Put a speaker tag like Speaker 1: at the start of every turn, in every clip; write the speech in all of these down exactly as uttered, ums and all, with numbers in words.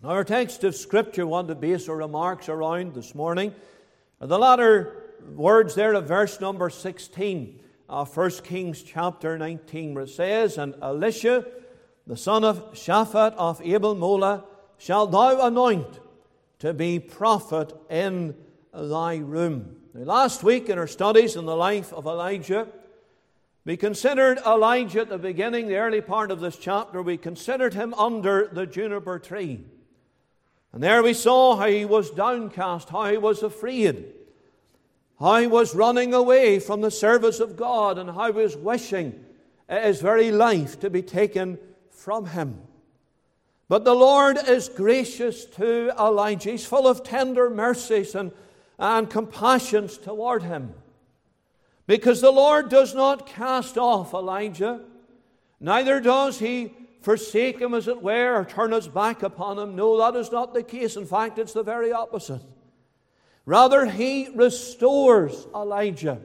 Speaker 1: Our text of Scripture I want to base our remarks around this morning are the latter words there of verse number sixteen of First Kings chapter nineteen, where it says, "And Elisha, the son of Shaphat of Abel-Meholah, shalt thou anoint to be prophet in thy room." Now, last week in our studies in the life of Elijah, we considered Elijah at the beginning, the early part of this chapter. We considered him under the juniper tree. And there we saw how he was downcast, how he was afraid, how he was running away from the service of God, and how he was wishing his very life to be taken from him. But the Lord is gracious to Elijah. He's full of tender mercies and, and compassions toward him. Because the Lord does not cast off Elijah, neither does he forsake him, as it were, or turn his back upon him. No, that is not the case. In fact, it's the very opposite. Rather, he restores Elijah.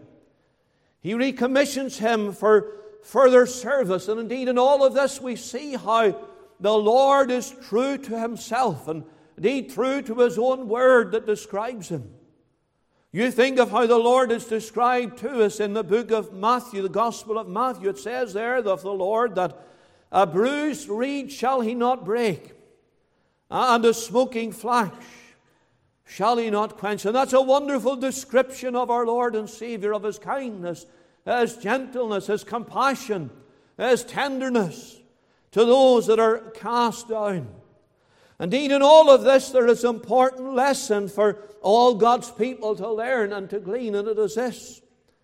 Speaker 1: He recommissions him for further service. And indeed, in all of this, we see how the Lord is true to himself, and indeed true to his own word that describes him. You think of how the Lord is described to us in the book of Matthew, the Gospel of Matthew. It says there of the Lord that a bruised reed shall he not break, and a smoking flax shall he not quench. And that's a wonderful description of our Lord and Savior, of his kindness, his gentleness, his compassion, his tenderness to those that are cast down. Indeed, in all of this, there is an important lesson for all God's people to learn and to glean, and it is this: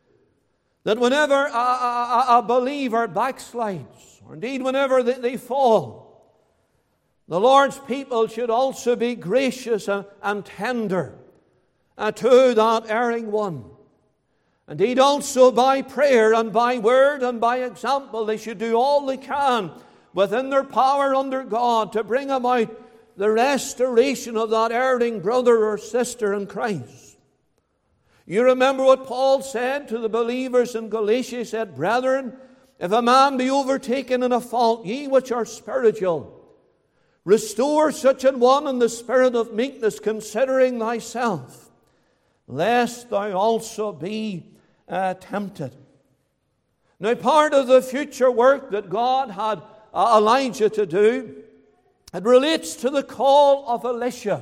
Speaker 1: that whenever a, a, a believer backslides, or indeed whenever they, they fall, the Lord's people should also be gracious and, and tender uh, to that erring one. Indeed, also by prayer and by word and by example, they should do all they can within their power under God to bring about the restoration of that erring brother or sister in Christ. You remember what Paul said to the believers in Galatia. He said, "Brethren, if a man be overtaken in a fault, ye which are spiritual, restore such an one in the spirit of meekness, considering thyself, lest thou also be uh, tempted." Now, part of the future work that God had uh, Elijah to do, it relates to the call of Elisha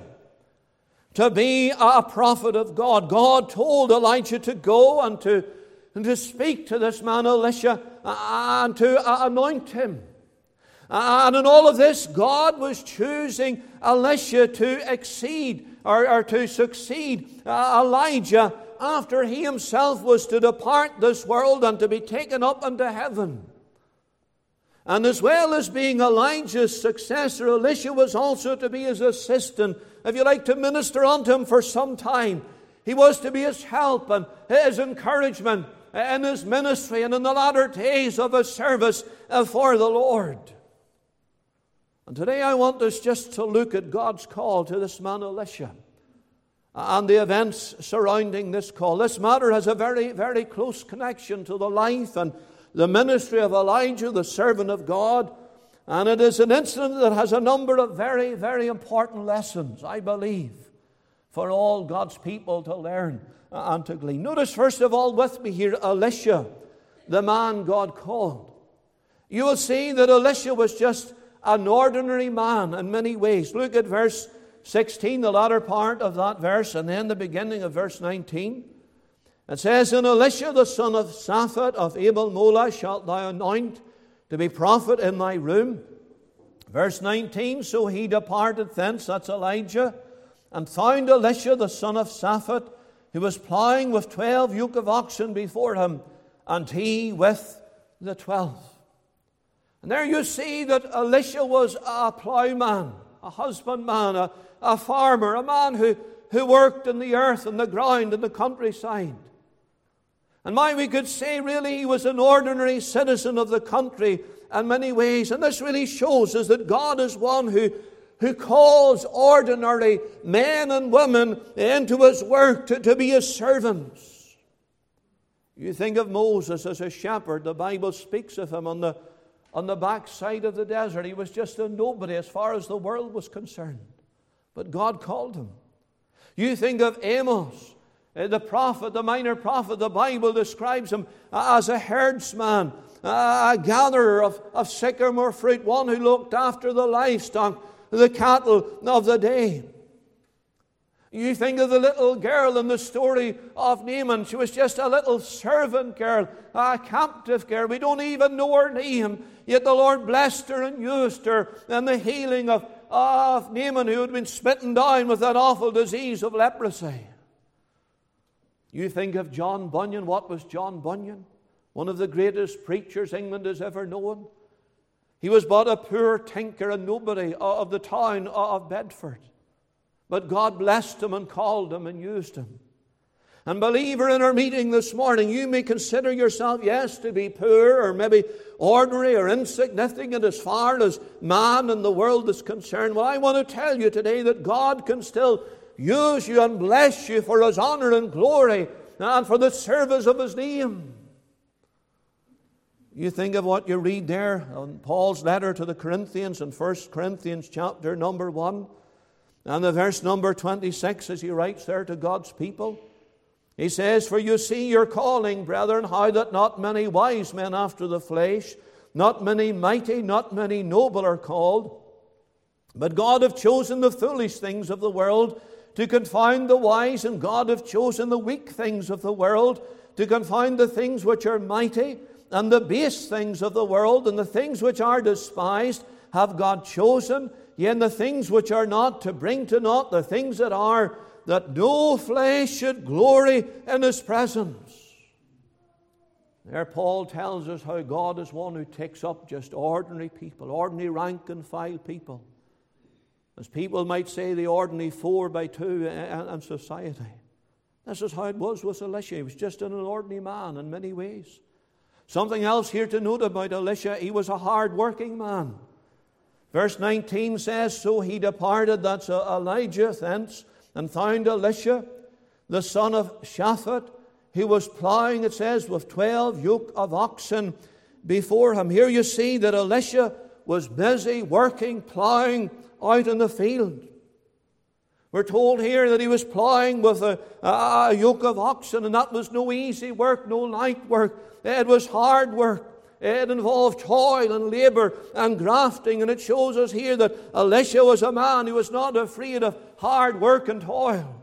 Speaker 1: to be a prophet of God. God told Elijah to go and to, and to speak to this man Elisha and to anoint him. And in all of this, God was choosing Elisha to exceed or, or to succeed Elijah after he himself was to depart this world and to be taken up into heaven. And as well as being Elijah's successor, Elisha was also to be his assistant, if you like, to minister unto him for some time. He was to be his help and his encouragement in his ministry and in the latter days of his service for the Lord. And today I want us just to look at God's call to this man Elisha and the events surrounding this call. This matter has a very, very close connection to the life and the ministry of Elijah, the servant of God. And it is an incident that has a number of very, very important lessons, I believe, for all God's people to learn and to glean. Notice first of all with me here Elisha, the man God called. You will see that Elisha was just an ordinary man in many ways. Look at verse sixteen, the latter part of that verse, and then the beginning of verse nineteen. It says, "And Elisha the son of Shaphat of Abel-Meholah shalt thou anoint to be prophet in thy room." Verse nineteen, "So he departed thence," that's Elijah, "and found Elisha the son of Shaphat, who was plowing with twelve yoke of oxen before him, and he with the twelve." And there you see that Elisha was a plowman, a husbandman, a, a farmer, a man who, who worked in the earth and the ground and the countryside. And my, we could say really he was an ordinary citizen of the country in many ways. And this really shows us that God is one who, who calls ordinary men and women into his work to, to be his servants. You think of Moses as a shepherd. The Bible speaks of him on the, on the backside of the desert. He was just a nobody as far as the world was concerned. But God called him. You think of Amos, the prophet, the minor prophet. The Bible describes him as a herdsman, a gatherer of, of sycamore fruit, one who looked after the livestock, the cattle of the day. You think of the little girl in the story of Naaman. She was just a little servant girl, a captive girl. We don't even know her name. Yet the Lord blessed her and used her in the healing of, of Naaman, who had been smitten down with that awful disease of leprosy. You think of John Bunyan. What was John Bunyan? One of the greatest preachers England has ever known. He was but a poor tinker and nobody of the town of Bedford. But God blessed him and called him and used him. And believer, in our meeting this morning, you may consider yourself, yes, to be poor or maybe ordinary or insignificant as far as man and the world is concerned. Well, I want to tell you today that God can still use you and bless you for His honor and glory and for the service of His name. You think of what you read there in Paul's letter to the Corinthians in First Corinthians chapter number one. And the verse number twenty-six, as he writes there to God's people, he says, "For you see your calling, brethren, how that not many wise men after the flesh, not many mighty, not many noble are called. But God hath chosen the foolish things of the world to confound the wise, and God hath chosen the weak things of the world to confound the things which are mighty, and the base things of the world, and the things which are despised have God chosen, yea, and the things which are not, to bring to naught the things that are, that no flesh should glory in His presence." There Paul tells us how God is one who takes up just ordinary people, ordinary rank and file people. As people might say, the ordinary four by two in society. This is how it was with Elisha. He was just an ordinary man in many ways. Something else here to note about Elisha, he was a hard-working man. Verse nineteen says, "So he departed," that's Elijah, thence, "and found Elisha, the son of Shaphat, who was plowing," it says, "with twelve yoke of oxen before him." Here you see that Elisha was busy working, plowing out in the field. We're told here that he was plowing with a, a yoke of oxen, and that was no easy work, no light work. It was hard work. It involved toil and labor and grafting, and it shows us here that Elisha was a man who was not afraid of hard work and toil.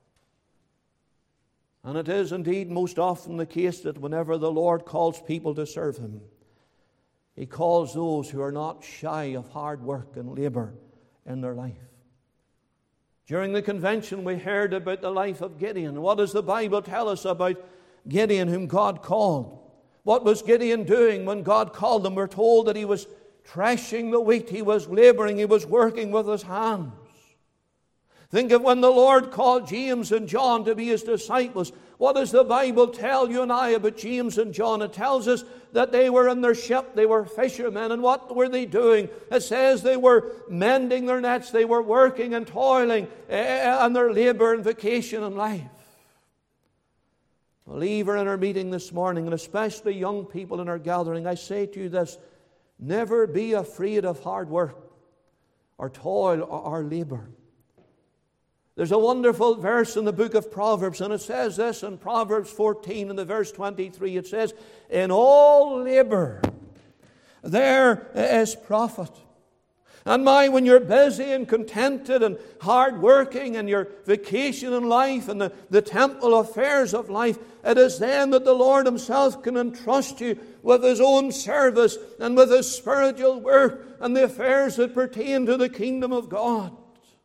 Speaker 1: And it is indeed most often the case that whenever the Lord calls people to serve Him, He calls those who are not shy of hard work and labor in their life. During the convention we heard about the life of Gideon. What does the Bible tell us about Gideon, whom God called? What was Gideon doing when God called him? We're told that he was threshing the wheat. He was laboring. He was working with his hands. Think of when the Lord called James and John to be His disciples. What does the Bible tell you and I about James and John? It tells us that they were in their ship. They were fishermen. And what were they doing? It says they were mending their nets. They were working and toiling on their labor and vacation in life. Believer, in our meeting this morning, and especially young people in our gathering, I say to you this: never be afraid of hard work or toil or, or labor. There's a wonderful verse in the book of Proverbs, and it says this in Proverbs fourteen, in the verse twenty-three. It says, "In all labor there is profit." And my, when you're busy and contented and hard working and your vacation in life and the, the temple affairs of life, it is then that the Lord Himself can entrust you with His own service and with His spiritual work and the affairs that pertain to the kingdom of God.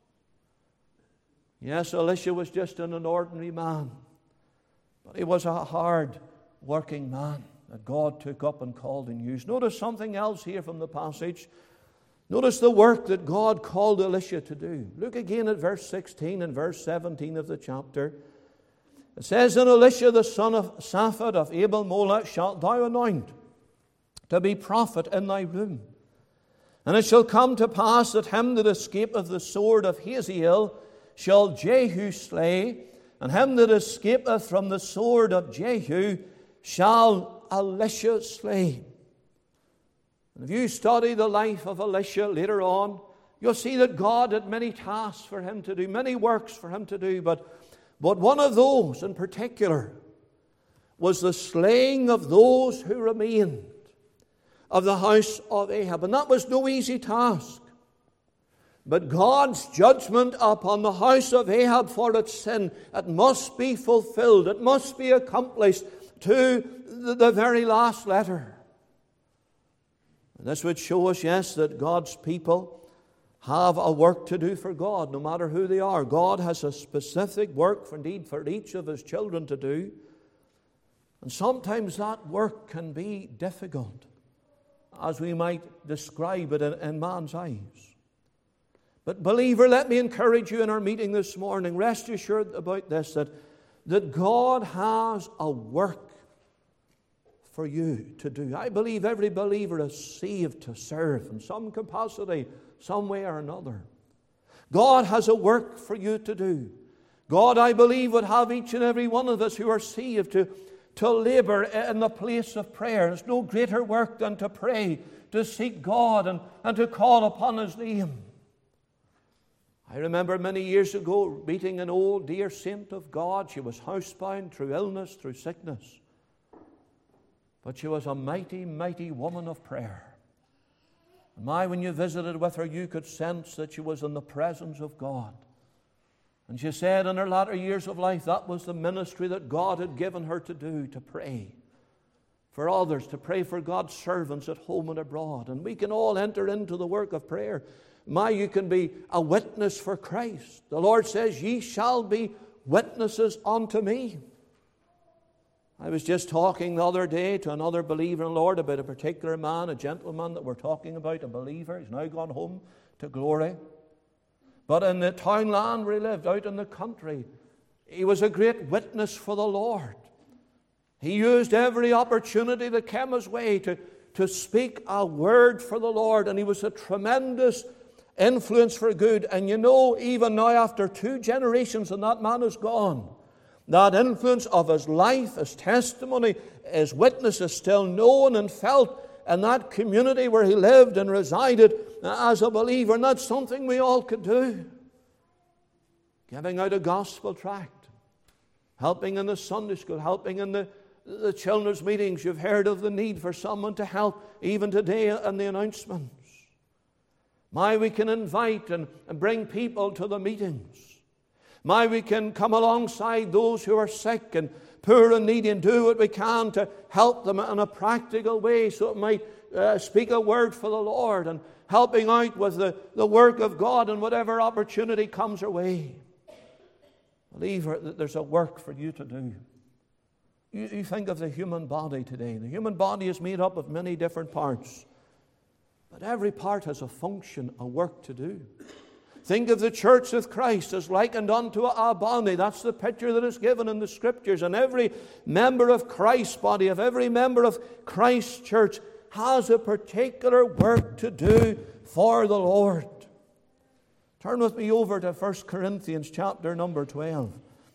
Speaker 1: Yes, Elisha was just an ordinary man, but he was a hard working man that God took up and called and used. Notice something else here from the passage. Notice the work that God called Elisha to do. Look again at verse sixteen and verse seventeen of the chapter. It says, "And Elisha the son of Shaphat of Abel Mola shalt thou anoint to be prophet in thy room. And it shall come to pass that him that escapeth the sword of Hazael shall Jehu slay, and him that escapeth from the sword of Jehu shall Elisha slay." And if you study the life of Elisha later on, You'll see that God had many tasks for him to do, many works for him to do, but, but one of those in particular was the slaying of those who remained of the house of Ahab. And that was no easy task. But God's judgment upon the house of Ahab for its sin, it must be fulfilled. It must be accomplished to the, the very last letter. And this would show us, yes, that God's people have a work to do for God, no matter who they are. God has a specific work, for indeed, for each of his children to do. And sometimes that work can be difficult, as we might describe it in, in man's eyes. But believer, let me encourage you in our meeting this morning. Rest assured about this, that, that God has a work for you to do. I believe every believer is saved to serve in some capacity, some way or another. God has a work for you to do. God, I believe, would have each and every one of us who are saved to, to labor in the place of prayer. There's no greater work than to pray, to seek God and, and to call upon his name. I remember many years ago meeting an old dear saint of God. She was housebound through illness, through sickness. But she was a mighty, mighty woman of prayer. And my, when you visited with her, you could sense that she was in the presence of God. And she said in her latter years of life, that was the ministry that God had given her to do, to pray for others, to pray for God's servants at home and abroad. And we can all enter into the work of prayer. My, you can be a witness for Christ. The Lord says, ye shall be witnesses unto me. I was just talking the other day to another believer in the Lord about a particular man, a gentleman that we're talking about, a believer. He's now gone home to glory. But in the townland where he lived, out in the country, he was a great witness for the Lord. He used every opportunity that came his way to, to speak a word for the Lord, and he was a tremendous influence for good. And you know, even now after two generations and that man is gone, that influence of his life, his testimony, his witness is still known and felt in that community where he lived and resided as a believer. And that's something we all could do. Giving out a gospel tract, helping in the Sunday school, helping in the, the children's meetings. You've heard of the need for someone to help even today in the announcements. My, we can invite and, and bring people to the meetings. My, we can come alongside those who are sick and poor and needy and do what we can to help them in a practical way so it might uh, speak a word for the Lord, and helping out with the, the work of God and whatever opportunity comes our way. Believer, that there's a work for you to do. You, you think of the human body today. The human body is made up of many different parts. But every part has a function, a work to do. Think of the church of Christ as likened unto a body. That's the picture that is given in the Scriptures. And every member of Christ's body, of every member of Christ's church, has a particular work to do for the Lord. Turn with me over to First Corinthians chapter number twelve.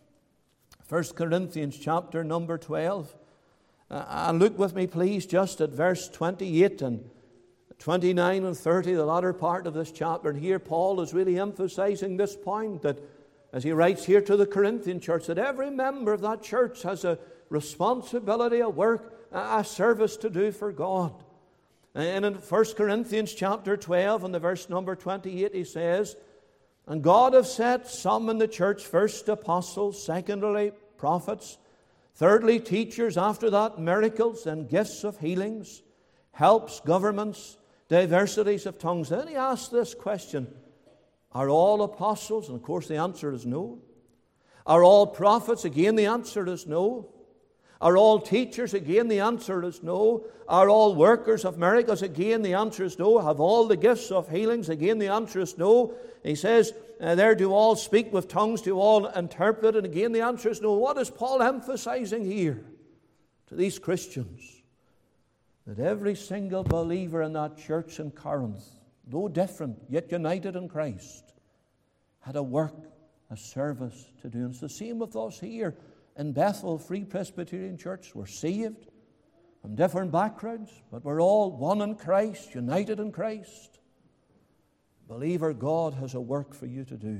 Speaker 1: First Corinthians chapter number twelve. Uh, and look with me, please, just at verse twenty-eight and twenty-nine and thirty, the latter part of this chapter. And here Paul is really emphasizing this point, that as he writes here to the Corinthian church, that every member of that church has a responsibility, a work, a service to do for God. And in First Corinthians chapter twelve and the verse number twenty-eight, he says, and God hath set some in the church, first apostles, secondly prophets, thirdly teachers, after that miracles and gifts of healings, helps, governments, diversities of tongues. Then he asks this question, are all apostles? And of course the answer is no. Are all prophets? Again the answer is no. Are all teachers? Again the answer is no. Are all workers of miracles? Again the answer is no. Have all the gifts of healings? Again the answer is no. He says, uh, there do all speak with tongues, do all interpret? And again the answer is no. What is Paul emphasizing here to these Christians? That every single believer in that church in Corinth, though different, yet united in Christ, had a work, a service to do. And it's the same with us here in Bethel Free Presbyterian Church. We're saved from different backgrounds, but we're all one in Christ, united in Christ. Believer, God has a work for you to do.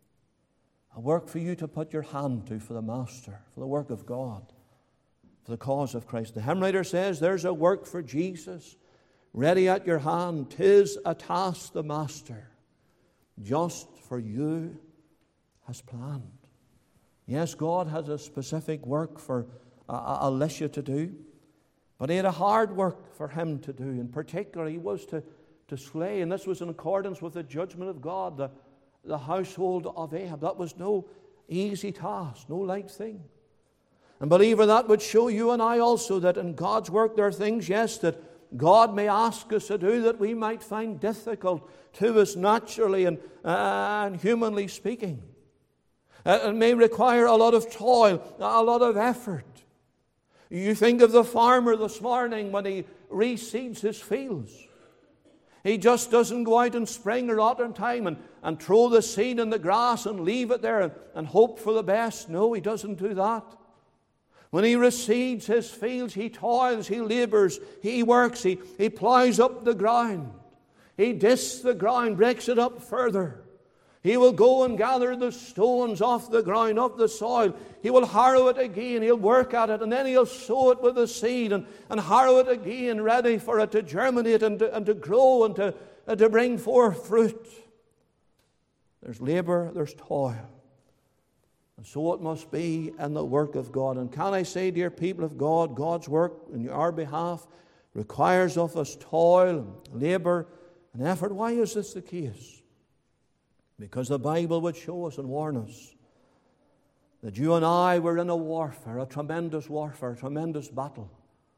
Speaker 1: A work for you to put your hand to for the Master, for the work of God, for the cause of Christ. The hymn writer says, there's a work for Jesus ready at your hand. 'Tis a task the Master just for you has planned. Yes, God has a specific work for uh, Elisha to do, but he had a hard work for him to do. In particular, he was to, to slay, and this was in accordance with the judgment of God, the, the household of Ahab. That was no easy task, no light thing. And believer, that would show you and I also that in God's work there are things, yes, that God may ask us to do that we might find difficult to us naturally and, uh, and humanly speaking. Uh, it may require a lot of toil, a lot of effort. You think of the farmer this morning when he reseeds his fields. He just doesn't go out in spring or autumn time and, and throw the seed in the grass and leave it there and, and hope for the best. No, he doesn't do that. When he reseeds his fields, he toils, he labors, he works, he, he plows up the ground. He discs the ground, breaks it up further. He will go and gather the stones off the ground, off the soil. He will harrow it again, he'll work at it, and then he'll sow it with the seed and, and harrow it again, ready for it to germinate and to, and to grow and to, and to bring forth fruit. There's labor, there's toil. And so it must be in the work of God. And can I say, dear people of God, God's work in our behalf requires of us toil and labor and effort. Why is this the case? Because the Bible would show us and warn us that you and I were in a warfare, a tremendous warfare, a tremendous battle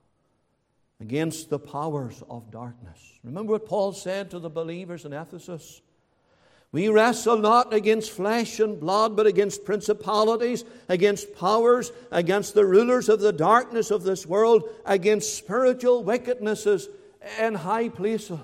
Speaker 1: against the powers of darkness. Remember what Paul said to the believers in Ephesus? We wrestle not against flesh and blood, but against principalities, against powers, against the rulers of the darkness of this world, against spiritual wickednesses in high places.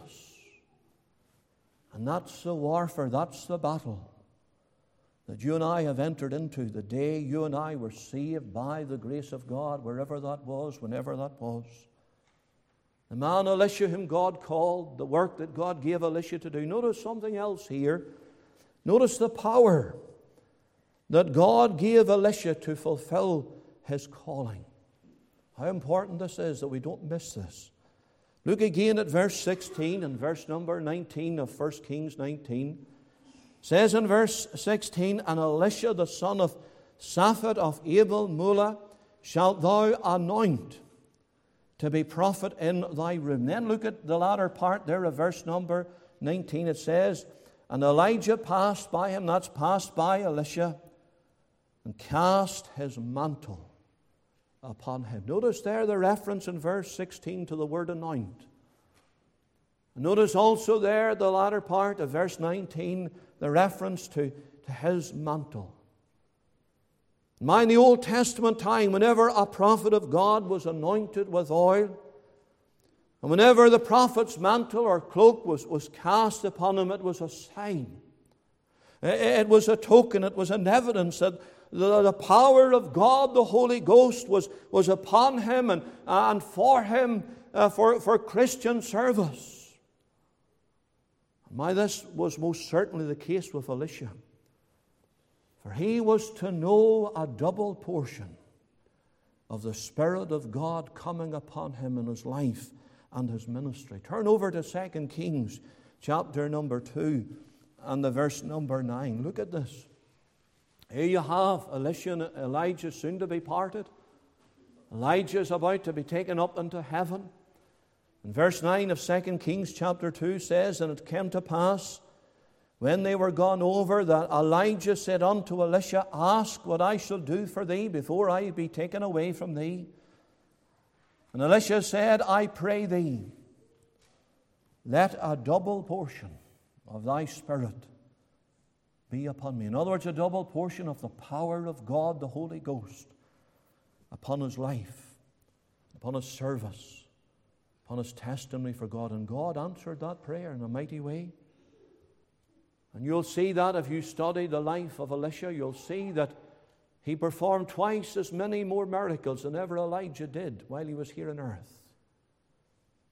Speaker 1: And that's the warfare, that's the battle that you and I have entered into the day you and I were saved by the grace of God, wherever that was, whenever that was. The man Elisha whom God called, the work that God gave Elisha to do. Notice something else here. Notice the power that God gave Elisha to fulfill his calling. How important this is that we don't miss this. Look again at verse sixteen and verse number nineteen of First Kings nineteen. It says in verse sixteen, and Elisha the son of Shaphat of Abel Meholah shalt thou anoint to be prophet in thy room. Then look at the latter part there of verse number nineteen. It says, and Elijah passed by him, that's passed by Elisha, and cast his mantle upon him. Notice there the reference in verse sixteen to the word anoint. Notice also there the latter part of verse nineteen, the reference to, to his mantle. Mind, in the Old Testament time, whenever a prophet of God was anointed with oil, and whenever the prophet's mantle or cloak was, was cast upon him, it was a sign. It was a token, it was an evidence that the, the power of God, the Holy Ghost, was, was upon him and, and for him, uh, for, for Christian service. My, this was most certainly the case with Elisha. For he was to know a double portion of the Spirit of God coming upon him in his life and his ministry. Turn over to Second Kings chapter number two and the verse number nine. Look at this. Here you have Elisha and Elijah soon to be parted. Elijah is about to be taken up into heaven. And verse nine of Second Kings chapter two says, and it came to pass, when they were gone over, that Elijah said unto Elisha, ask what I shall do for thee before I be taken away from thee. And Elisha said, I pray thee, let a double portion of thy Spirit be upon me. In other words, a double portion of the power of God, the Holy Ghost, upon his life, upon his service, upon his testimony for God. And God answered that prayer in a mighty way. And you'll see that if you study the life of Elisha, you'll see that he performed twice as many more miracles than ever Elijah did while he was here on earth.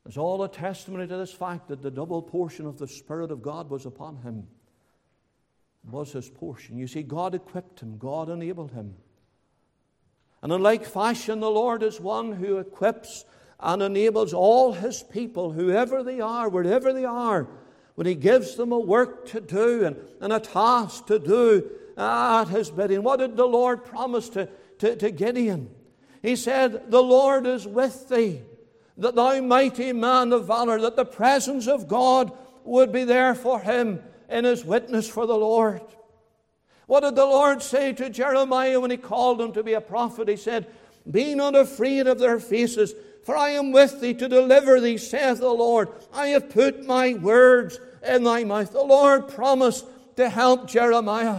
Speaker 1: is all a testimony to this fact that the double portion of the Spirit of God was upon him. It was his portion. You see, God equipped him. God enabled him. And in like fashion, the Lord is one who equips and enables all his people, whoever they are, wherever they are, when he gives them a work to do and, and a task to do at his bidding. What did the Lord promise to, to, to Gideon? He said, the Lord is with thee, that thou mighty man of valor, that the presence of God would be there for him in his witness for the Lord. What did the Lord say to Jeremiah when he called him to be a prophet? He said, be not afraid of their faces, for I am with thee to deliver thee, saith the Lord. I have put my words in thy mouth. The Lord promised to help Jeremiah.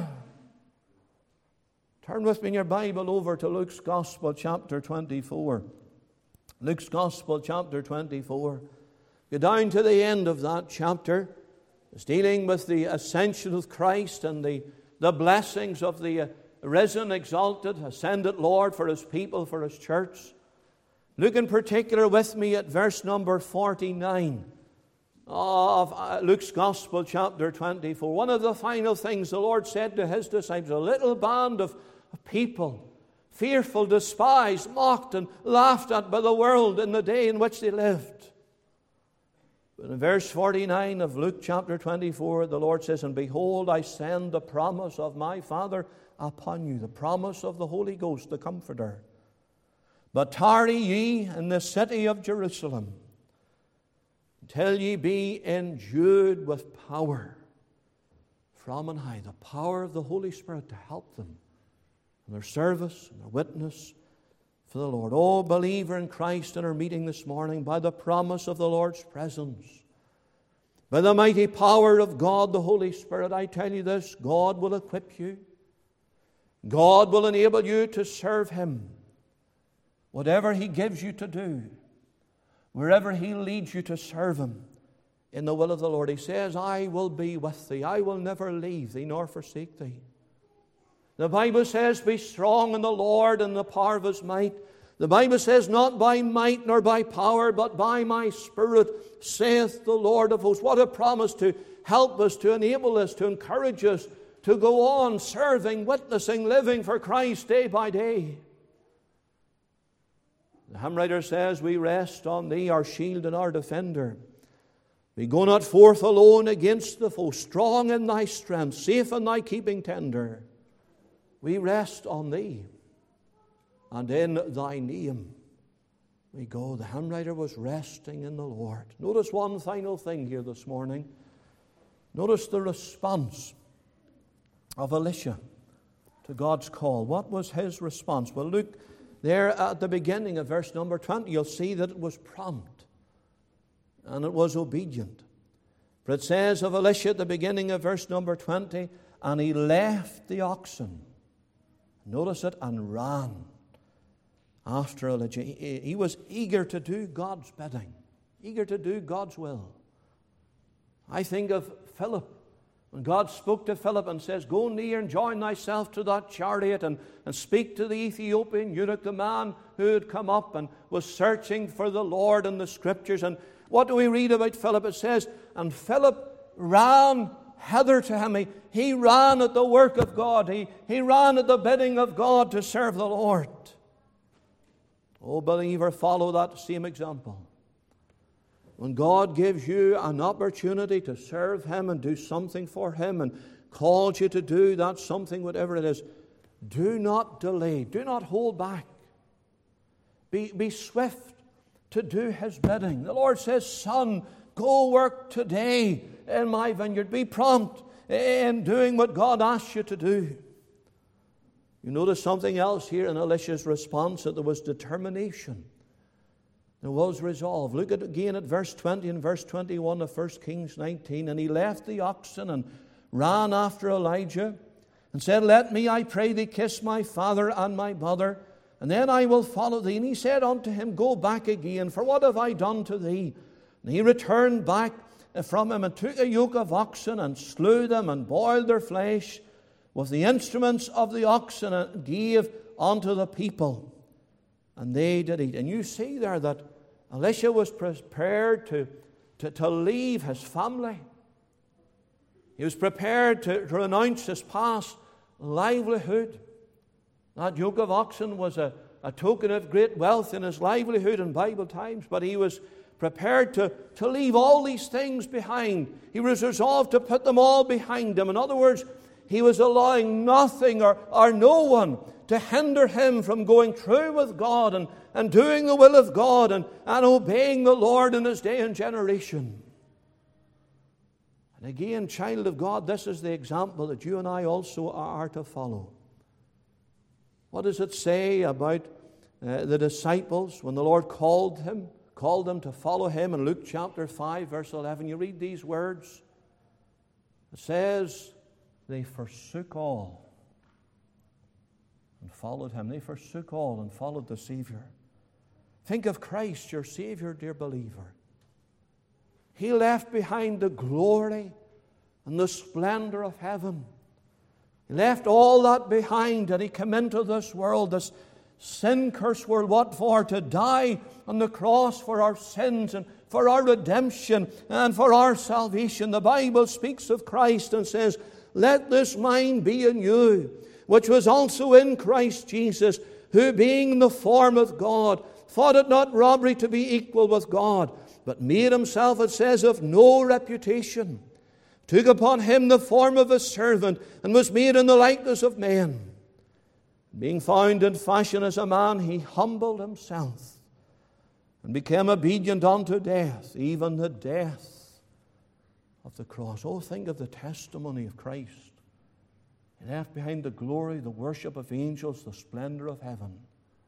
Speaker 1: Turn with me in your Bible over to Luke's Gospel, chapter twenty-four. Luke's Gospel, chapter twenty-four. Go down to the end of that chapter. It's dealing with the ascension of Christ and the, the blessings of the risen, exalted, ascended Lord for his people, for his church. Look in particular with me at verse number forty-nine of Luke's Gospel, chapter twenty-four. One of the final things the Lord said to his disciples, a little band of people, fearful, despised, mocked, and laughed at by the world in the day in which they lived. But in verse forty-nine of Luke chapter twenty-four, the Lord says, and behold, I send the promise of my Father upon you, the promise of the Holy Ghost, the Comforter. But tarry ye in the city of Jerusalem until ye be endued with power from on high, the power of the Holy Spirit to help them in their service and their witness for the Lord. Oh, believer in Christ in our meeting this morning, by the promise of the Lord's presence, by the mighty power of God, the Holy Spirit, I tell you this, God will equip you. God will enable you to serve him. Whatever he gives you to do, wherever he leads you to serve him in the will of the Lord. He says, I will be with thee. I will never leave thee nor forsake thee. The Bible says, be strong in the Lord and the power of his might. The Bible says, not by might nor by power, but by my Spirit, saith the Lord of hosts. What a promise to help us, to enable us, to encourage us to go on serving, witnessing, living for Christ day by day. The hymn writer says, we rest on thee, our shield and our defender. We go not forth alone against the foe, strong in thy strength, safe in thy keeping tender. We rest on thee, and in thy name we go. The hymn writer was resting in the Lord. Notice one final thing here this morning. Notice the response of Elisha to God's call. What was his response? Well, look there at the beginning of verse number twenty, you'll see that it was prompt and it was obedient. For it says of Elisha at the beginning of verse number twenty, and he left the oxen, notice it, and ran after Elijah. He, he was eager to do God's bidding, eager to do God's will. I think of Philip. When God spoke to Philip and says, go near and join thyself to that chariot and, and speak to the Ethiopian eunuch, the man who had come up and was searching for the Lord in the Scriptures. And what do we read about Philip? It says, and Philip ran hither to him. He, he ran at the work of God. He, he ran at the bidding of God to serve the Lord. Oh, believer, follow that same example. When God gives you an opportunity to serve him and do something for him and calls you to do that something, whatever it is, do not delay. Do not hold back. Be, be swift to do his bidding. The Lord says, son, go work today in my vineyard. Be prompt in doing what God asks you to do. You notice something else here in Elisha's response, that there was determination. There was resolve. Look at again at verse twenty and verse twenty-one of First Kings nineteen. And he left the oxen and ran after Elijah and said, let me, I pray thee, kiss my father and my mother, and then I will follow thee. And he said unto him, go back again, for what have I done to thee? And he returned back from him and took a yoke of oxen and slew them and boiled their flesh with the instruments of the oxen and gave unto the people. And they did eat. And you see there that Elisha was prepared to, to, to leave his family. He was prepared to, to renounce his past livelihood. That yoke of oxen was a, a token of great wealth in his livelihood in Bible times, but he was prepared to, to leave all these things behind. He was resolved to put them all behind him. In other words, he was allowing nothing or, or no one to hinder him from going through with God and, and doing the will of God and, and obeying the Lord in his day and generation. And again, child of God, this is the example that you and I also are to follow. What does it say about uh, the disciples when the Lord called him, called them to follow him in Luke chapter five, verse eleven? You read these words. It says, they forsook all and followed him. They forsook all and followed the Savior. Think of Christ, your Savior, dear believer. He left behind the glory and the splendor of heaven. He left all that behind and he came into this world, this sin-cursed world. What for? To die on the cross for our sins and for our redemption and for our salvation. The Bible speaks of Christ and says, let this mind be in you, which was also in Christ Jesus, who being in the form of God, thought it not robbery to be equal with God, but made himself, it says, of no reputation, took upon him the form of a servant, and was made in the likeness of men. Being found in fashion as a man, he humbled himself, and became obedient unto death, even the death of the cross. Oh, think of the testimony of Christ. He left behind the glory, the worship of angels, the splendor of heaven,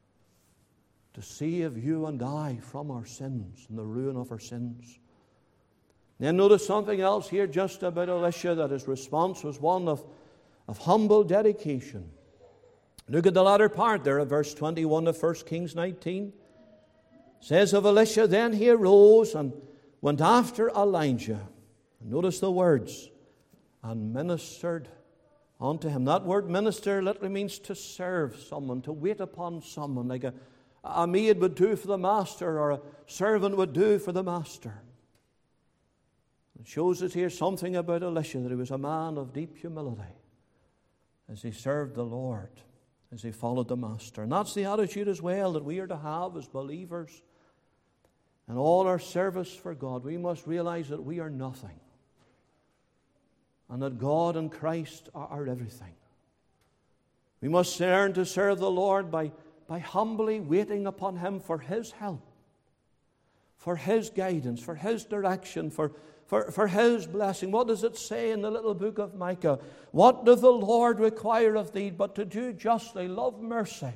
Speaker 1: to save you and I from our sins and the ruin of our sins. Then notice something else here just about Elisha, that his response was one of, of humble dedication. Look at the latter part there of verse twenty-one of First Kings nineteen. It says of Elisha, then he arose and went after Elijah. Notice the words, and ministered unto him. That word minister literally means to serve someone, to wait upon someone, like a, a maid would do for the master or a servant would do for the master. It shows us here something about Elisha, that he was a man of deep humility as he served the Lord, as he followed the master. And that's the attitude as well that we are to have as believers. In all our service for God, we must realize that we are nothing, and that God and Christ are our everything. We must learn to serve the Lord by, by humbly waiting upon him for his help, for his guidance, for his direction, for, for, for his blessing. What does it say in the little book of Micah? What doth the Lord require of thee but to do justly, love mercy,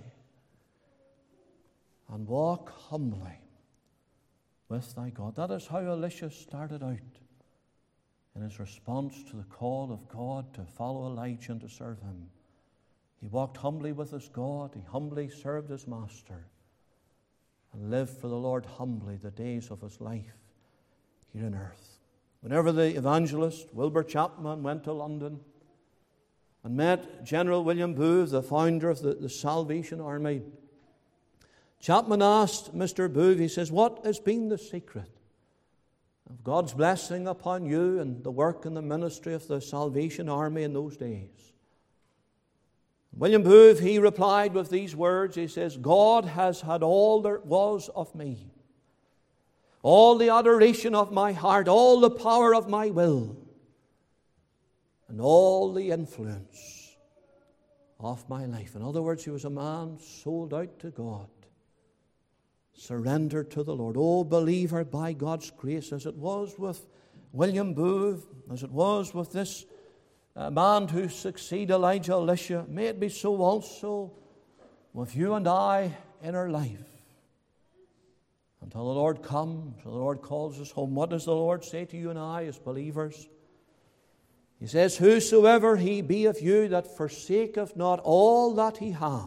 Speaker 1: and walk humbly with thy God? That is how Elisha started out in his response to the call of God to follow Elijah and to serve him. He walked humbly with his God. He humbly served his master and lived for the Lord humbly the days of his life here on earth. Whenever the evangelist Wilbur Chapman went to London and met General William Booth, the founder of the, the Salvation Army, Chapman asked Mister Booth, he says, what has been the secret of God's blessing upon you and the work and the ministry of the Salvation Army in those days? William Booth, he replied with these words. He says, God has had all there was of me, all the adoration of my heart, all the power of my will, and all the influence of my life. In other words, he was a man sold out to God, surrendered to the Lord. Oh, believer, by God's grace, as it was with William Booth, as it was with this uh, man who succeeded Elijah, Elisha, may it be so also with you and I in our life. Until the Lord comes, until the Lord calls us home. What does the Lord say to you and I as believers? He says, whosoever he be of you that forsaketh not all that he hath,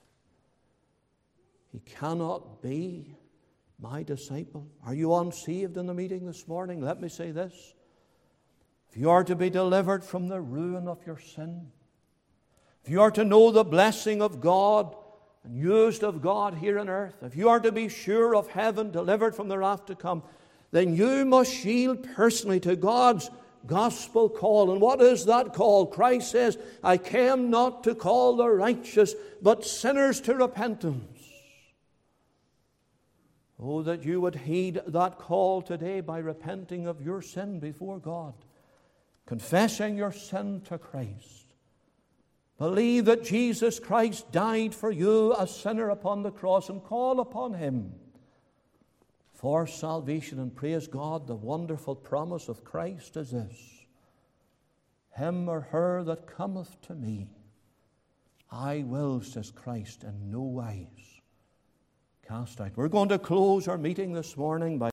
Speaker 1: he cannot be my disciple. Are you unsaved in the meeting this morning? Let me say this. If you are to be delivered from the ruin of your sin, if you are to know the blessing of God and used of God here on earth, if you are to be sure of heaven, delivered from the wrath to come, then you must yield personally to God's gospel call. And what is that call? Christ says, I came not to call the righteous, but sinners to repentance. Oh, that you would heed that call today by repenting of your sin before God, confessing your sin to Christ. Believe that Jesus Christ died for you, a sinner, upon the cross, and call upon Him for salvation. And praise God, the wonderful promise of Christ is this: him or her that cometh to me, I will, says Christ, in no wise cast out. We're going to close our meeting this morning by